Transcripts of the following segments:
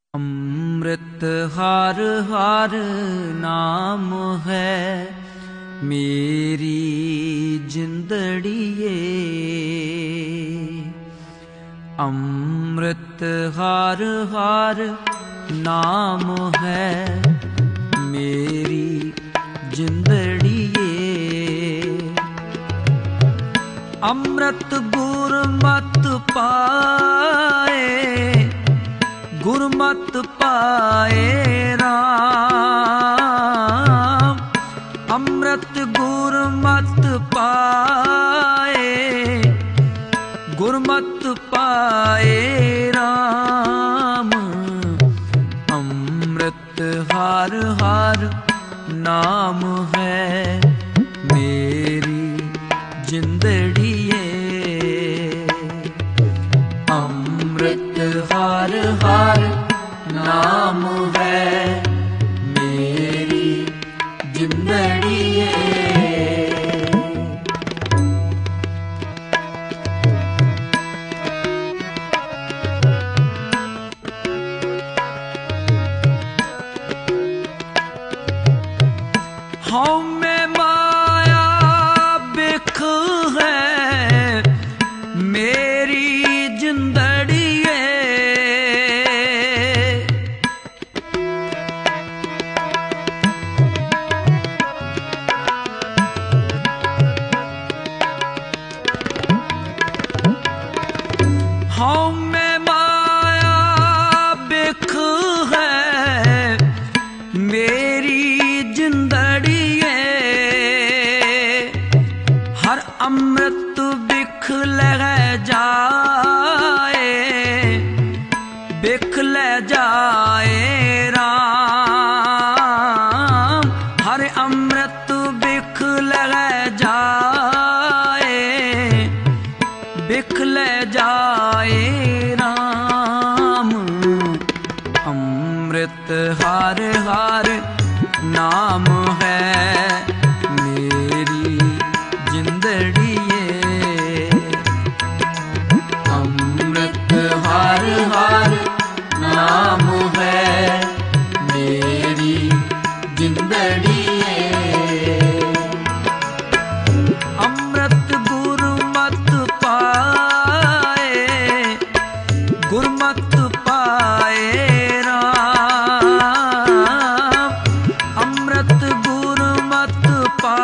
ਅੰਮ੍ਰਿਤ ਹਰ ਹਰ ਨਾਮ ਹੈ ਮੇਰੀ ਜਿੰਦੜੀਏ। ਅੰਮ੍ਰਿਤ ਹਰ ਹਰ ਨਾਮ ਹੈ ਮੇਰੀ ਜਿੰਦੜੀਏ। ਅੰਮ੍ਰਿਤ ਗੁਰਮਤਿ ਪਾਏ ਗੁਰਮਤਿ ਪਾਏ ਰਾਮ। ਅੰਮ੍ਰਿਤ ਗੁਰਮਤਿ ਪਾਏ ਗੁਰਮਤਿ ਪਾਏ ਰਾਮ। ਅੰਮ੍ਰਿਤ ਹਰ ਹਰ ਨਾਮ ਹੈ ਮੇਰੀ ਜਿੰਦੜੀਏ। ਅੰਮ੍ਰਿਤ ਹਰ ਹਰ ਨਾਮ ਹੈ ਮੇਰੀ ਜਿੰਦੜੀਏ। ਹਉਮੈ ਮਾਇਆ ਬਿਖ ਹੈ ਮੇਰੀ ਜਿੰਦੜੀਏ। ਹਉਮੈ ਮਾਇਆ ਬਿਖ ਹੈ ਮੇਰੀ ਜਿੰਦੜੀਏ। ਹਰ ਅੰਮ੍ਰਿਤ ਬਿਖ ਲੈ ਜਾਏ ਬਿਖ ਲੈ ਜਾਏ ਰਾਮ। ਹਰ ਅੰਮ੍ਰਿਤ ਬਿਖ ਲੈ ਜਾਏ ਬਿਖ ਲੈ ਜਾਏ ਰਾਮ। ਅੰਮ੍ਰਿਤ ਹਰ ਹਰ ਨਾਮ ਹੈ ਮੇਰੀ ਜਿੰਦੜੀਏ। ਅੰਮ੍ਰਿਤ ਹਰ ਹਰ ਨਾਮ ਹੈ ਮੇਰੀ ਜਿੰਦੜੀਏ। ਅੰਮ੍ਰਿਤ ਗੁਰਮਤਿ ਪਾਏ ਗੁਰਮਤਿ ਪਾਏ ਰਾਮ। ਅੰਮ੍ਰਿਤ ਗੁਰਮਤਿ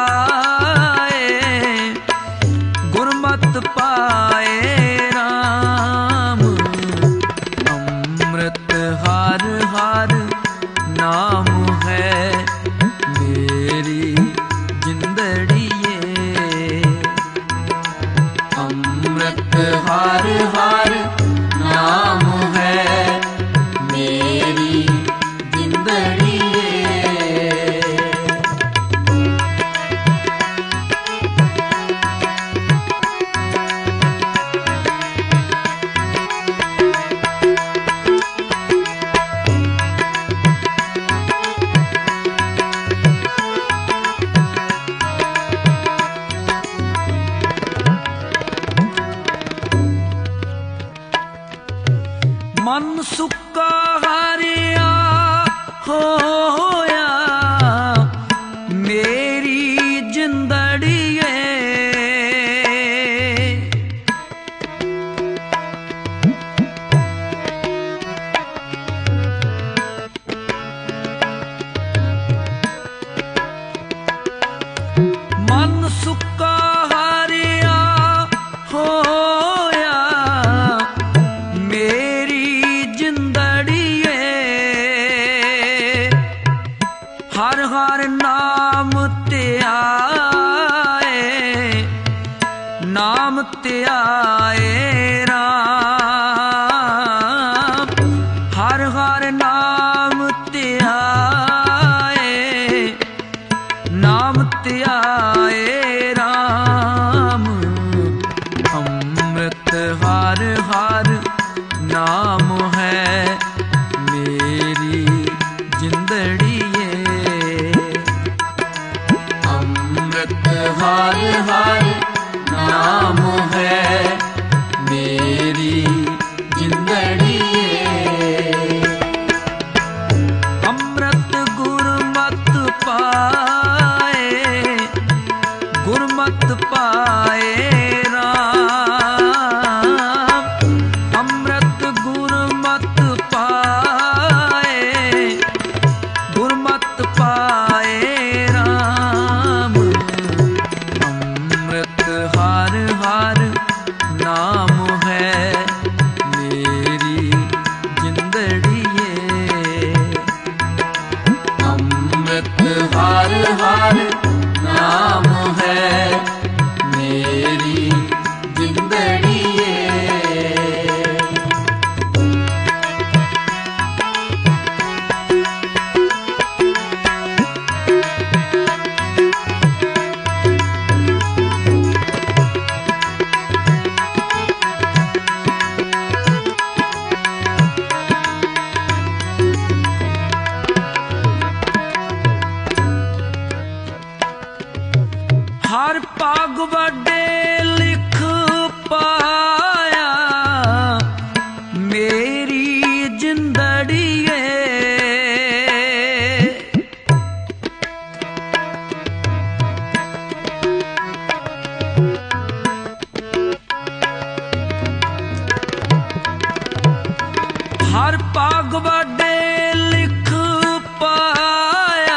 ਪਾਏ ਗੁਰਮਤਿ ਪਾਏ ਰਾਮ। ਅੰਮ੍ਰਿਤ ਹਰ ਹਰ ਨਾਮ ਹੈ ਮੇਰੀ ਜਿੰਦੜੀਏ। ਅੰਮ੍ਰਿਤ ਹਰ ਹਰ ਨਾਮ ਹੈ ਮੇਰੀ ਜਿੰਦੜੀਏ। ਮਨ ਸੁੱਕਾ ਹਰਿਆ ਹੋਇਆ ਮੇਰੀ ਜਿੰਦੜੀਏ। ਮਨ ਸੁੱਕਾ ਹਰਿਆ ਹੋਇਆ ਮੇਰੀ ਜਿੰਦੜੀਏ। ਹਰ ਹਰ ਨਾਮ ਧਿਆਏ ਨਾਮ ਧਿਆਏ ਰਾਮ। ਹਰ ਹਰ ਨਾਮ ਧਿਆਏ ਨਾਮ ਧਿਆਏ ਰਾਮ। ਅੰਮ੍ਰਿਤ ਹਰ ਹਰ ਨਾਮ ਹੈ ਮੇਰੀ ਜਿੰਦੜੀਏ। ਅੰਮ੍ਰਿਤ ਹਰ ਹਰ ਨਾਮ ਹੈ ਮੇਰੀ ਜਿੰਦੜੀਏ। ਭਾਗ ਵਾਡੇ ਲਿਖ ਪਾਇਆ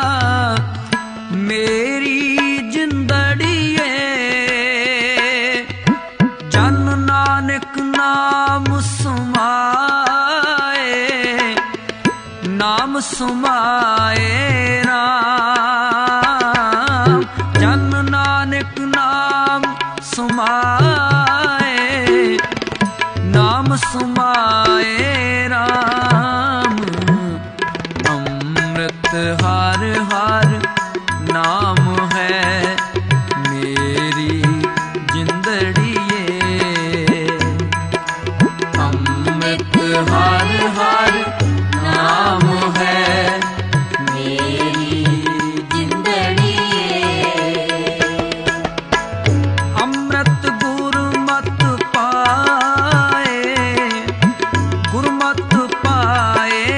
ਮੇਰੀ ਜਿੰਦੜੀਏ। ਜਨ ਨਾਨਕ ਨਾਮ ਸਮਾਏ, ਨਾਮ ਸਮਾਏ ਰਾਮ। ਜਨ ਨਾਨਕ ਨਾਮ ਸਮਾਏ, ਨਾਮ ਸਮਾਏ ਰਾਮ। ਅੰਮ੍ਰਿਤ ਹਰ ਹਰ ਨਾਮ ਹੈ ਮੇਰੀ ਜਿੰਦੜੀਏ। ਅੰਮ੍ਰਿਤ ਹਰ ਹਰ ਨਾਮ ਹੈ ਮੇਰੀ ਜਿੰਦੜੀਏ। ਅੰਮ੍ਰਿਤ ਗੁਰਮਤਿ ਪਾਏ, ਗੁਰਮਤਿ ਪਾਏ